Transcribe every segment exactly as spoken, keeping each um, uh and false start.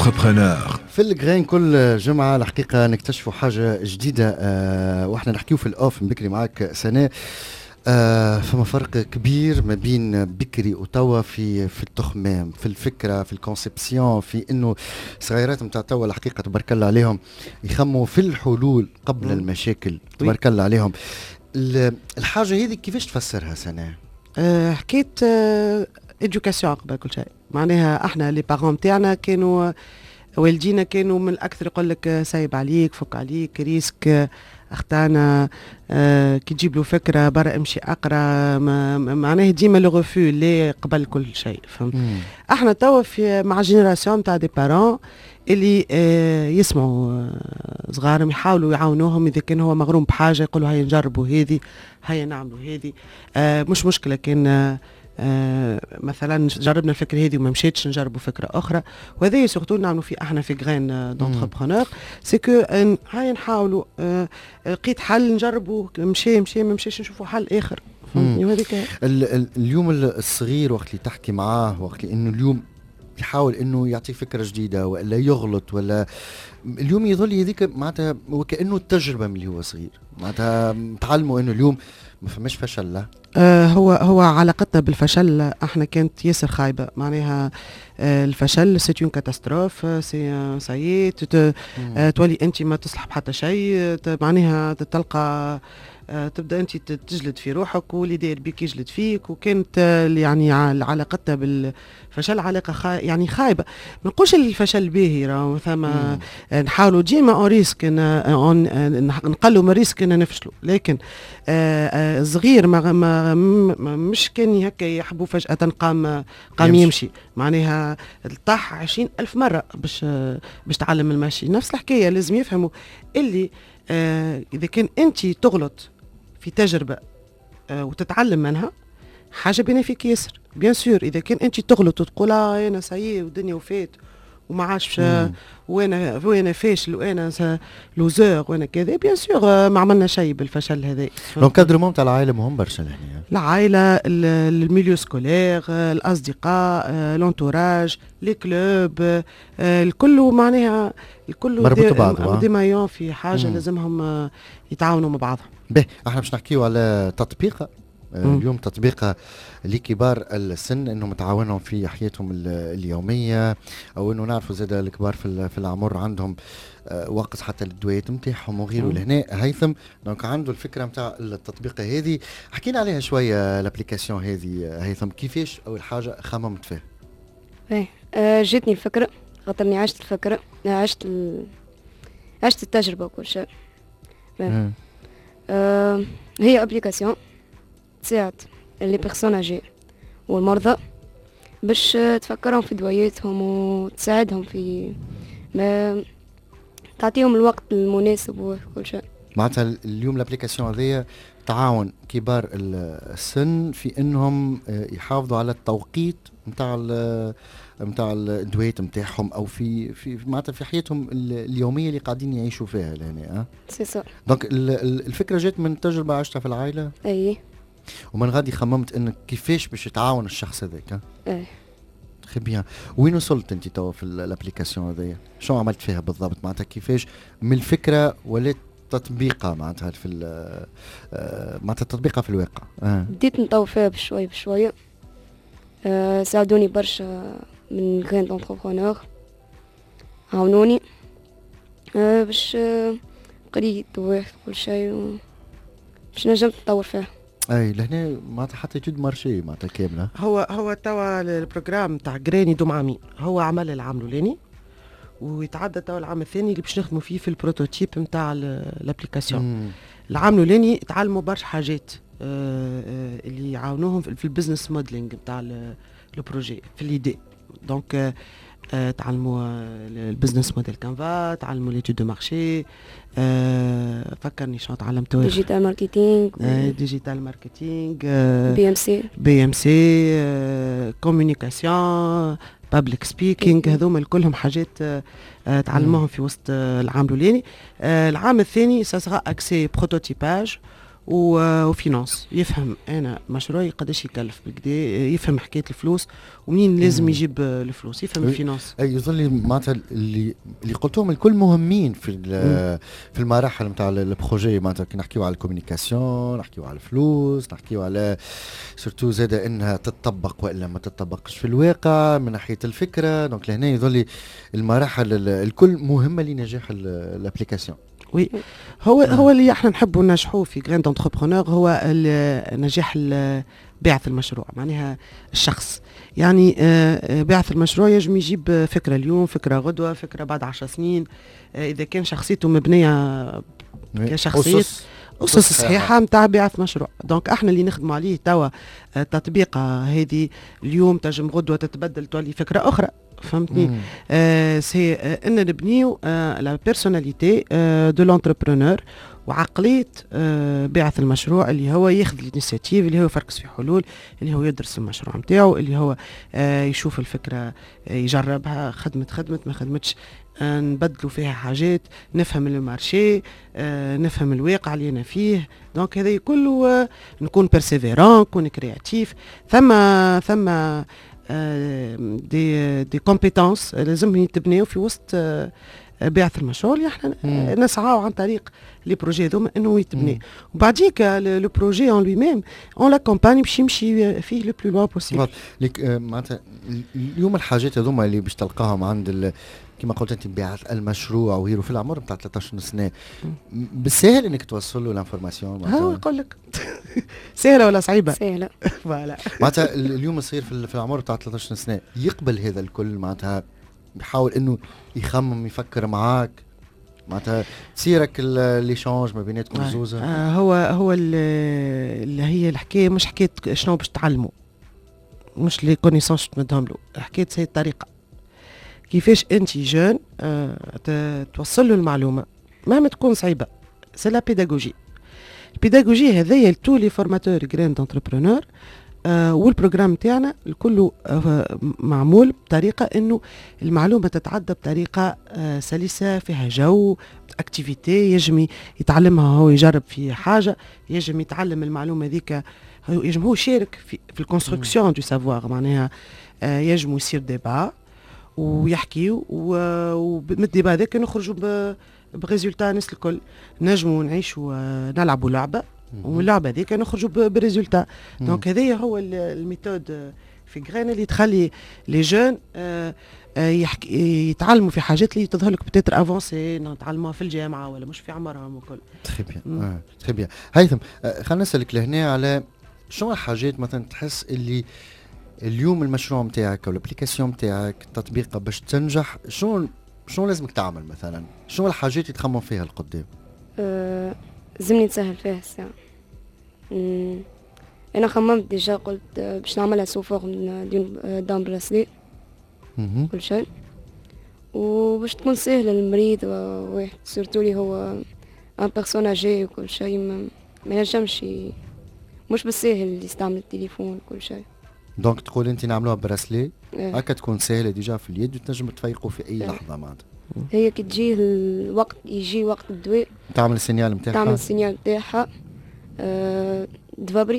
d'entrepreneurs. في الجرين كل جمعة الحقيقة نكتشفوا حاجة جديدة آه واحنا نحكيو في الأوف من بكري معاك سنة. آه فما فرق كبير ما بين بكري وتوا في في التخمام، في الفكرة، في الكونسبسيون، في إنه صغيرات متاع توا الحقيقة تبارك الله عليهم يخموا في الحلول قبل م. المشاكل تبارك الله عليهم. الحاجة هذه كيفاش تفسرها سنة؟ أه حكيت أه إدوكاسيون قبل كل شيء، معناها احنا لي بارون تاعنا كانوا والدينا كانوا من الاكثر يقول لك سايب عليك فك عليك ريسك اختانا اه كي تجيب له فكره برا امشي اقرا، معناها ديما لو ريفو اللي قبل كل شيء فهمت. احنا توا في مع جينيراسيون تاع دي بارون اللي اه يسمعوا اه صغارهم يحاولوا يعاونوهم اذا كان هو مغروم بحاجه يقولوا هيا نجربوا هذه هيا نعملوا هذه، اه مش مشكله كان اه آه مثلا جربنا الفكره هذه وما مشيتش نجربوا فكره اخرى. وهذا سورتو نعملوا في احنا في غرين دونتربرونور سي كو هاي نحاولوا آه لقيت حل نجربوا مشي مشي ما مشيش نشوفوا حل اخر فهمتني. وهذيك اليوم الصغير وقت اللي تحكي معاه وقت انه اليوم يحاول انه يعطي فكره جديده ولا يغلط ولا اليوم يظل هذيك معناتها وكانه التجربه من اللي هو صغير معناتها تعلموا انه اليوم ما فماش فشل. لا آه هو هو علاقتنا بالفشل احنا كانت ياسر خايبه، معناها آه الفشل سي اون كاتاستروف سي سايي آه تولي انت ما تصلح بحتى شيء، معناها تلقى آه تبدا انت تجلد في روحك واللي داير بيك يجلد فيك. وكانت آه يعني علاقتنا بالفشل علاقه خا يعني خايبه. ما نقولش الفشل باهي راهو ثم آه نحاولوا ديما اون ريسك نقلوا من ريسك ان نفشلوا، لكن آه آه صغير ما ما مش كان هكا يحبوا فجاه قام قام يمشي, يمشي. معناها طاح عشرين ألف مره باش آه باش تعلم المشي. نفس الحكايه لازم يفهموا اللي آه اذا كان انت تغلط في تجربه آه وتتعلم منها حاجه بينا فيك ياسر. بيان سور اذا كان انت تغلط وتقول اه انا سايي والدنيا وفات وما عادش وانا وانا فاشل وانا لوزور وانا كذا، بيان سور ما عملنا شيء بالفشل هذا. لونكادرمون تاع العائله مهم برشا هنا، العائله، الميليو سكولير، الاصدقاء، لونتوراج، لي كلوب، الكل معناها الكل مربوط ببعض دي مايون في حاجه مم. لازمهم يتعاونوا مع بعضهم. به احنا باش نحكيو على تطبيق اليوم، تطبيق لكبار السن انهم تعاونهم في حياتهم اليوميه، او انه نعرفوا زاد الكبار في في العمر عندهم وقت حتى للدويات نتاعهم وغيره. لهنا هيثم دونك عنده الفكره نتاع التطبيق هذه، حكينا عليها شويه الابليكاسيون هذه هيثم، كيفاش اول حاجه خممت فيها؟ ايه آه جاتني الفكره خاطرني عشت الفكره عشت ال... عشت التجربه وكل شيء. آه هي ابليكاسيون تساعد اللي بيرسون اجي والمرضى باش تفكرهم في دواياتهم وتساعدهم في ما تعطيهم الوقت المناسب وكل شيء. معناتها اليوم الابليكاسيون هذه تعاون كبار السن في انهم يحافظوا على التوقيت نتاع نتاع الدويات نتاعهم او في في معناتها في حياتهم اليوميه اللي قاعدين يعيشوا فيها لهنا. اه سي سا. دونك الفكره جات من تجربه عشتها في العائله. اي ومن غادي خممت انك كيفاش باش يتعاون الشخص هذاك. ايه تخي بيان. وين وصلت انت توا في الابليكاسيون هذيا؟ شنو عملت فيها بالضبط؟ معناتها كيفاش من الفكره ولات تطبيقها معناتها في معناتها تطبيقها في الواقع؟ آه. بديت نطور فيها بشوي بشويه. آه ساعدوني برشا من غين دونتربرونور، عاونوني آه باش آه قريت وواحد كل شيء باش نجمت نطور فيها. اي لهنا معناتها حتى جد مارشي معناتها كامله. هو هو توا البروجرام تاع جرين يدوم عامين، هو عمل العام الاولاني ويتعدى توا العام الثاني اللي باش نخدموا فيه في البروتوتيب نتاع الابليكاسيون. العام الاولاني تعلموا برشا حاجات آه آه اللي يعاونوهم في البزنس موديلينغ نتاع البروجي في ليدي. دونك آه آه تعلموا البزنس موديل كانفا، تعلموا ليتود دو مارشي، آه فكرني شنو تعلمتوا؟ ديجيتال ماركتينغ، آه ديجيتال ماركتينغ، بي ام سي بي ام سي كوميونيكاسيون، بابليك سبيكينغ، هذوما كلهم حاجات آه تعلموهم في وسط آه العام الاولاني. آه العام الثاني سا سرا اكسي بروتوتيباج وفينانس، يفهم انا مشروعي قداش يكلف بالكدا، يفهم حكايه الفلوس ومنين لازم يجيب الفلوس، يفهم الفينانس. اي يظل معناتها اللي اللي قلتهم الكل مهمين في في المراحل نتاع البروجي، معناتها كي نحكيو على الكوميونيكاسيون، نحكيو على الفلوس، نحكيو على سورتو زاد انها تطبق والا ما تطبقش في الواقع من ناحيه الفكره. دونك لهنا يظل المراحل الكل مهمه لنجاح الابليكاسيون. وي هو آه. هو اللي احنا نحبوا ننجحوا في جراند انتربرونور هو نجاح بعث المشروع، معناها الشخص. يعني بعث المشروع يجم يجيب فكره اليوم، فكره غدوه، فكره بعد عشر سنين، اذا كان شخصيته مبنيه كشخصيه أسس صحيحة متاع بعث مشروع. دونك احنا اللي نخدموا عليه توا تطبيقة هذه اليوم تجم غدوة تتبدل تولي فكرة أخرى، فهمتني؟ آه سي آه ان نبنيو آه لا بيرسوناليتي آه دو لونتربرونور وعقلية آه بعث المشروع اللي هو ياخذ الانيشيتيف، اللي هو يفركس في حلول، اللي هو يدرس المشروع نتاعو، اللي هو آه يشوف الفكرة آه يجربها، خدمت خدمت ما خدمتش آه نبدلوا فيها حاجات، نفهم المارشي آه نفهم الواقع اللي أنا فيه. دونك هذا كله آه نكون بيرسيفيرون، نكون كرياتيف. ثم ثم آه دي دي كومبيتونس لازم يتبنيو في وسط آه بعث المشروع اللي احنا نسعاو عن طريق لي بروجي هذوما انه يتبني، وبعديك لو بروجي اون لوي ميم اون لاكومباني باش يمشي فيه لو بلو لوان بوسيبل. ليك معناتها اليوم الحاجات هذوما اللي باش تلقاهم عند كما قلت انت بعث المشروع وهيرو في العمر نتاع ثلاثة عشر سنه، بالسهل انك توصل له الانفورماسيون؟ ها يقول لك سهله ولا صعيبه؟ سهله. فوالا معناتها اليوم يصير في العمر نتاع ثلاثة عشر سنه يقبل هذا الكل، معناتها بيحاول انه يخمم يفكر معاك، معناتها تصيرك ليشانج ما بيناتكم زوزه. آه هو هو اللي هي الحكايه مش حكايه شنو باش تعلموا، مش لي كونيسونس تمدهم له، حكايه هي الطريقه كيفاش انت جون آه توصل له المعلومه مهما تكون صعيبه. سي لا بيداغوجي. البيداغوجي هذايا لتو لي فورماتور جراند انتربرونور. آه والبروجرام تاعنا الكل آه معمول بطريقه انه المعلومه تتعدى بطريقه آه سلسه، فيها جو اكتيفيتي يجم يتعلمها هو، يجرب في حاجه، يجم يتعلم المعلومه ذيك، يجم هو يشارك في, في الكونستركسيون دو سافوار. معناها آه يجم يصير ديبا ويحكي، ومن الديبا هذاك نخرجوا بريزولتا الناس الكل، نجموا نعيشوا آه نلعبوا لعبه واللعبه هذيك نخرجوا بريزولتا. دونك هذايا هو الميثود في غرين اللي تخلي لي جون آه يحكي يتعلموا في حاجات اللي تظهر لك بتاتر افونسي نتعلموها في الجامعه ولا مش في عمرهم وكل. تري بيان اه تري بيان. هيثم آه خلينا نسالك لهنا على شنو الحاجات مثلا تحس اللي اليوم المشروع نتاعك او الابليكاسيون نتاعك التطبيق باش تنجح، شنو شنو لازمك تعمل مثلا؟ شنو الحاجات اللي تخمم فيها القدام؟ أه لازمني نسهل فيها الساعة. انا خممت ديجا، قلت باش نعملها سو فورم دون براسلي كل شيء، وباش تكون سهله للمريض واحد سورتو لي هو ان بيرسون اجي وكل شيء ما ينجمش مش بالسهل يستعمل التليفون كل شيء. دونك تقول انت نعملوها براسلي هكا تكون سهله ديجا في اليد وتنجم تفيقوا في اي لحظه معناتها. هي كي تجي الوقت يجي وقت الدواء تعمل السينيال نتاعها، تعمل السينيال نتاعها أه تفبري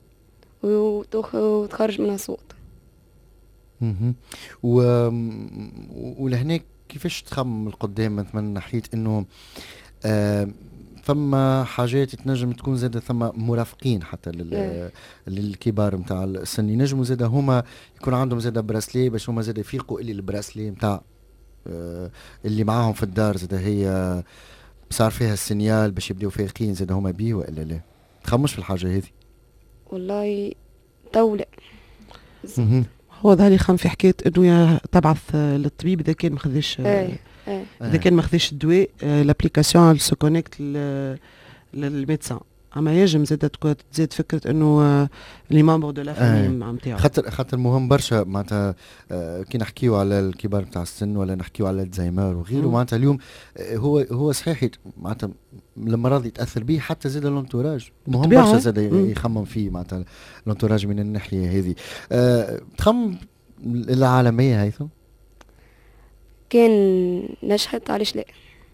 وتخرج منها صوت. اها و ولهناك كيفاش تخمم القدام من ناحيه انه آه ثم حاجات تنجم تكون زاده، ثم مرافقين حتى لل... للكبار نتاع السن ينجموا زاده هما يكون عندهم زاده براسلي باش هما زاده يفيقوا اللي البراسلي نتاع آه اللي معاهم في الدار زاده هي صار فيها السينيال باش يبداو فايقين زاده هما بيه ولا لا؟ تخمش في الحاجه هذه؟ والله تو لا. هو ظهر لي خم في حكايه انه تبعث للطبيب اذا كان ما خذاش اذا كان ما خذاش الدواء لابليكاسيون سو كونيكت للميدسان. اما يجم زاد تزيد فكره انه لي مامبر دو لا فامي نتاعو، خاطر خاطر مهم برشا معناتها آه كي نحكيو على الكبار نتاع السن ولا نحكيو على الزهايمر وغيره، معناتها اليوم آه هو هو صحيح معناتها المرض يتاثر به حتى زاد الانتوراج، مهم برشا زاد يخمم فيه معناتها الانتوراج من الناحيه هذه. آه تخمم العالميه هيثم؟ كان نجحت علاش لا؟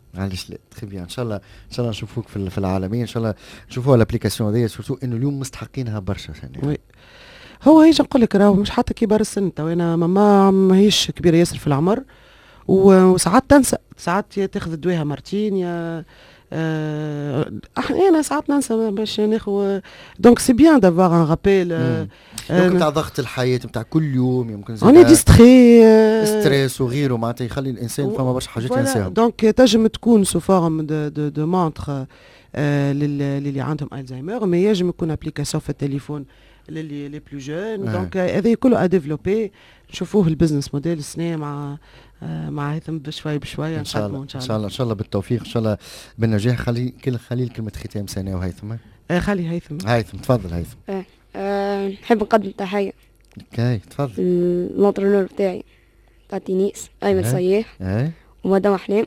علاش لا تخي بيان ان شاء الله ان شاء الله نشوفوك في في العالمين ان شاء الله نشوفوها الابليكاسيون هذيا سورتو انه اليوم مستحقينها برشا ثاني. وي هو هيجي نقول لك راهو مش حتى كبار السن، تو انا ماما ماهيش كبيره ياسر في العمر وساعات تنسى، ساعات تاخذ دواها مرتين يا أه انا ساعات ننسى باش ناخذ. دونك سي بيان دافوار ان رابيل دونك نتاع ضغط الحياه نتاع كل يوم يمكن اوني ديستري ستريس وغيره معناتها يخلي الانسان فما برشا حاجات ينساهم. دونك تنجم تكون سو فورم دو دو دو مونتر للي عندهم الزهايمر، مي ينجم يكون ابليكاسيون في التليفون للي لي بلو جون. دونك هذا كله اديفلوبي نشوفوه البزنس موديل السنه مع مع هيثم بشوي بشوي ان شاء الله ان شاء الله ان شاء الله بالتوفيق ان شاء الله بالنجاح. خلي كل خليل كلمه ختام سنه وهيثم. آه خلي هيثم. هيثم تفضل هيثم. اه آه، نحب نقدم تحيه اوكي تفضل. الانترنور بتاعي تاع تينيس ايمن صياح اي ومدام احلام،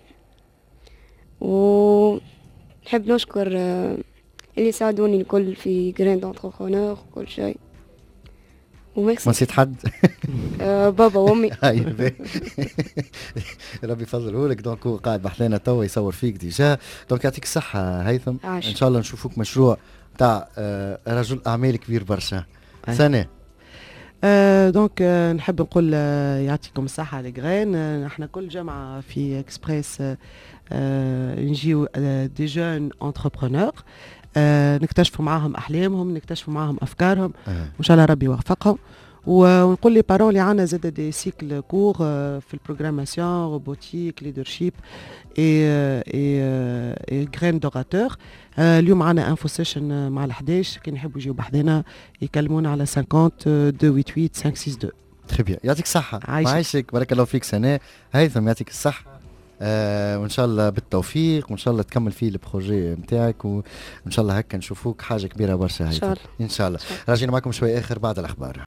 ونحب نشكر آه اللي ساعدوني الكل في جراند انتربرونور وكل شيء. وميرسي. ما نسيت حد؟ آه بابا وامي. ربي يفضله لك. دونك هو قاعد بحلينا توا يصور فيك ديجا. دونك يعطيك الصحة هيثم. عاش. ان شاء الله نشوفوك مشروع تاع آه رجل اعمال كبير برشا. سنة. آه دونك آه نحب نقول آه يعطيكم الصحة لجرين. آه نحن كل جمعة في اكسبريس آه آه نجيو آه دي جون انتربرونور، آه نكتشفوا معاهم احلامهم، نكتشفوا معاهم افكارهم. آه. وان شاء الله ربي يوفقهم. ونقول لي بارون اللي عندنا زاد دي سيكل كور آه في البروغراماسيون روبوتيك ليدرشيب اي اي اي غرين دوراتور. آه اليوم عندنا انفو سيشن مع الحداش، كي نحبوا يجيو بحذنا يكلمونا على خمسين اثنين ثمانية ثمانية خمسة ستة اثنين. تخي بيان يعطيك الصحة. عايشك. عايشك بارك الله فيك سنة. هيثم يعطيك الصحة. آه وان شاء الله بالتوفيق وان شاء الله تكمل فيه البروجي نتاعك وان شاء الله هكا نشوفوك حاجه كبيره برشا. ان شاء الله ان شاء الله. راجعين معكم شوي اخر بعد الاخبار.